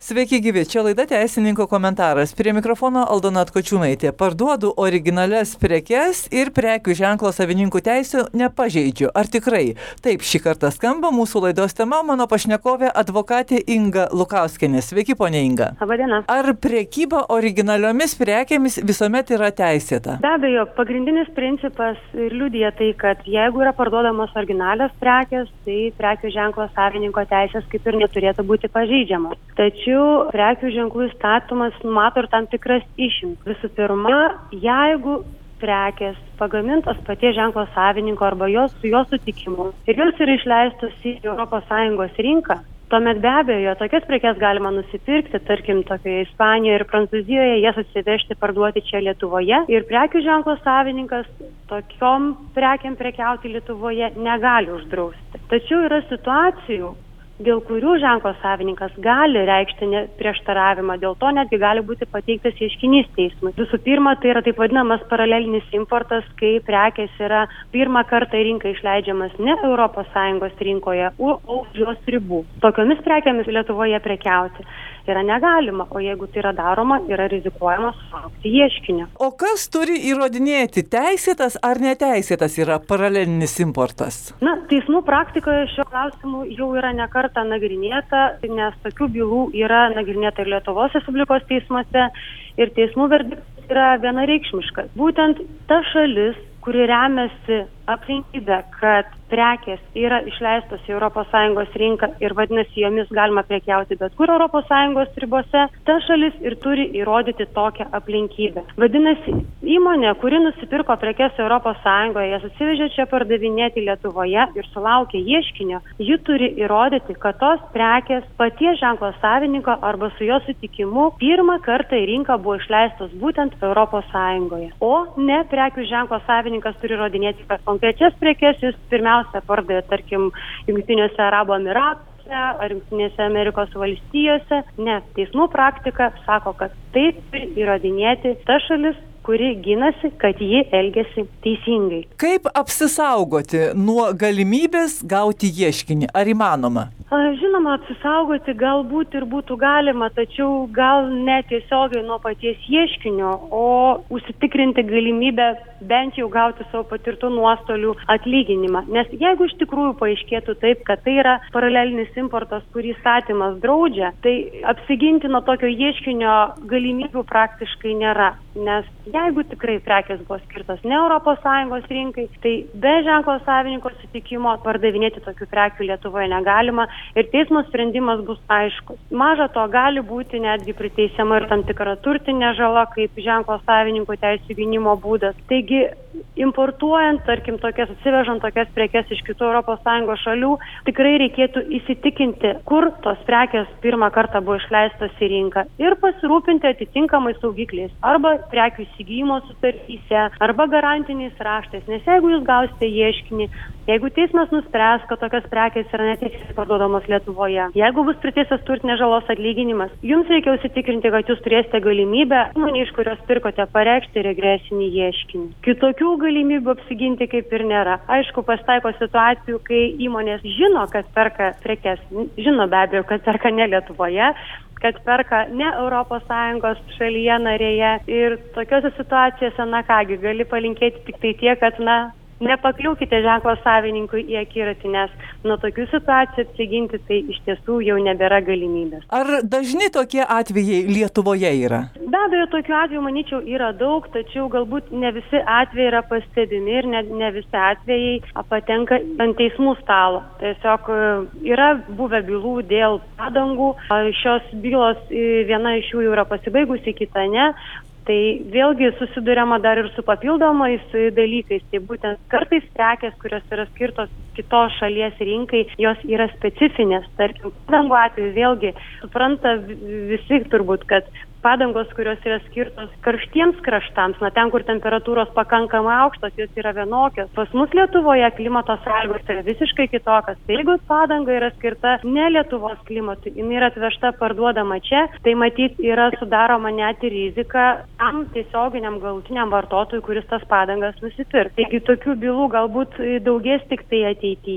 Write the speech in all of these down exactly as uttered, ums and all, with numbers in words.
Sveiki gyvi, čia laida Teisininko komentaras. Prie mikrofono Aldona Atkočiūnaitė. Parduodu originalias prekes ir prekių ženklo savininkų teisių nepažeidžiu. Ar tikrai? Taip, šį kartą skamba mūsų laidos tema, mano pašnekovė advokatė Inga Lukauskienė. Sveiki, ponė Inga. Labadiena. Ar prekyba originaliomis prekėmis visuomet yra teisėta? Be abejo, pagrindinis principas ir liudija tai, kad jeigu yra parduodamos originalios prekės, tai prekių ženklo savininko teisės kaip ir neturėtų būti pažeidžiamos. Tačiau prekių ženklų įstatymas numato ir tam tikras išimtis. Visų pirma, jeigu prekės pagamintos paties ženklo savininko arba jos su jo sutikimu ir jos yra išleistos į Europos Sąjungos rinką, tuomet be abejo tokias prekes galima nusipirkti, tarkim, tokioje Ispanijoje ir Prancūzijoje, jas atsivežti, parduoti čia Lietuvoje ir prekių ženklo savininkas tokiom prekiam prekiauti Lietuvoje negali uždrausti. Tačiau yra situacijų, dėl kurių ženklo savininkas gali reikšti prieštaravimą, dėl to netgi gali būti pateiktas ieškinys teismui. Visų pirma, tai yra taip vadinamas paralelinis importas, kai prekės yra pirmą kartą į rinką išleidžiamas ne Europos Sąjungos rinkoje, o už jos ribų. Tokiomis prekėmis Lietuvoje prekiauti yra negalima, o jeigu tai yra daroma, yra rizikuojama sulaukti ieškinio. O kas turi įrodinėti, teisėtas ar neteisėtas yra paralelinis importas? Na, teismų praktikoje šiuo klausimu jau yra ne kartą nagrinėta, nes tokių bylų yra nagrinėta ir Lietuvos Respublikos teismuose ir teismų verdiktas yra vienareikšmiškas. Būtent ta šalis, kuri remiasi aplinkybę, kad prekės yra išleistos į Europos Sąjungos rinką ir vadinasi jomis galima prekiauti bet kur Europos Sąjungos ribose, ta šalis ir turi įrodyti tokią aplinkybę. Vadinasi, įmonė, kuri nusipirko prekes Europos Sąjungoje, jas atsivežė čia pardavinėti Lietuvoje ir sulaukė ieškinio, ji turi įrodyti, kad tos prekės paties ženklo savininko arba su jo sutikimu pirmą kartą į rinką buvo išleistos būtent Europos Sąjungoje. O ne prekių ženklo savininkas turi įrodinėti, kad konkrečias prekes jis pirmiausia pardavė, tarkim, Jungtiniuose Arabų Emyratuose ar Jungtinėse Amerikos valstijose. Ne, teismų praktika sako, kad tai turi įrodinėti ta šalis, kuri ginasi, kad ji elgiasi teisingai. Kaip apsisaugoti nuo galimybės gauti ieškinį? Ar įmanoma? Žinoma, apsisaugoti galbūt ir būtų galima, tačiau gal ne tiesiogiai nuo paties ieškinio, o užsitikrinti galimybę bent jau gauti savo patirtų nuostolių atlyginimą. Nes jeigu iš tikrųjų paaiškėtų taip, kad tai yra paralelinis importas, kurį įstatymas draudžia, tai apsiginti nuo tokio ieškinio galimybių praktiškai nėra. Nes jeigu tikrai prekės buvo skirtos ne Europos Sąjungos rinkai, tai be ženklo savininko sutikimo pardavinėti tokių prekių Lietuvoje negalima. Ir teismo sprendimas bus aiškus. Maža to, gali būti netgi priteisiama ir tam tikra turtinė žala, kaip ženklo savininko teisių gynimo būdas. Taigi, importuojant, tarkim, tokias, atsivežant tokias prekes iš kitų Europos Sąjungos šalių, tikrai reikėtų įsitikinti, kur tos prekės pirmą kartą buvo išleistos į rinką ir pasirūpinti atitinkamai saugikliais arba prekių įsigijimo sutartyse arba garantiniais raštais. Nes jeigu jūs gausite ieškinį, jeigu teismas nuspręs, kad tokias prekės yra neteisėtai parduodamos Lietuvoje, jeigu bus priteistas turtinės žalos atlyginimas, jums reikia užsitikrinti, kad jūs turėsite galimybę įmonei, iš kurios pirkote, pareikšti regresinį ieškinį. Kitokių galimybių apsiginti kaip ir nėra. Aišku, pasitaiko situacijų, kai įmonės žino, kad perka prekes, žino be abejo, kad perka ne Lietuvoje, kad perka ne Europos Sąjungos šalyje narėje ir tokiose situacijose, na kągi, gali palinkėti tik tai tiek, kad, na, nepakliūkite ženklo savininkui į akiratį, nes nuo tokių situacijų apsiginti tai iš tiesų jau nebėra galimybės. Ar dažni tokie atvejai Lietuvoje yra? Be abejo, tokių atvejų, manyčiau, yra daug, tačiau galbūt ne visi atvejai yra pastebimi ir ne, ne visi atvejai patenka ant teismų stalo. Tiesiog yra buvę bylų dėl padangų, šios bylos viena iš jų jau yra pasibaigusi, kita ne. Tai vėlgi susiduriama dar ir su papildomais dalykais. Tai būtent kartais prekės, kurios yra skirtos kitos šalies rinkai, jos yra specifinės. Tarkim, padangų atveju vėlgi supranta visi turbūt, kad padangos, kurios yra skirtos karštiems kraštams, na ten, kur temperatūros pakankamai aukštos, jos yra vienokios. Pas mus Lietuvoje klimato sąlygos yra visiškai kitokios. Tai jeigu padanga yra skirta ne Lietuvos klimatui, jinai yra atvežta parduodama čia, tai matyt yra sudaroma net ir rizika tam tiesioginiam galutiniam vartotojui, kuris tas padangas nusipirks. Taigi tokių bylų galbūt daugės tik tai ateityje.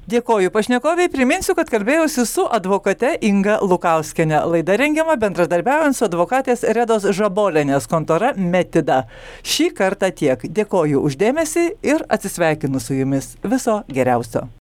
Dėkoju pašnekoviai, priminsiu, kad kalbėjausi su advokate Inga Lukauskiene. Laida rengiama bendradarbiaujant su advokatės Redos Žabolienės kontora Metida. Šį kartą tiek. Dėkoju už dėmesį ir atsisveikinu su jumis. Viso geriausio.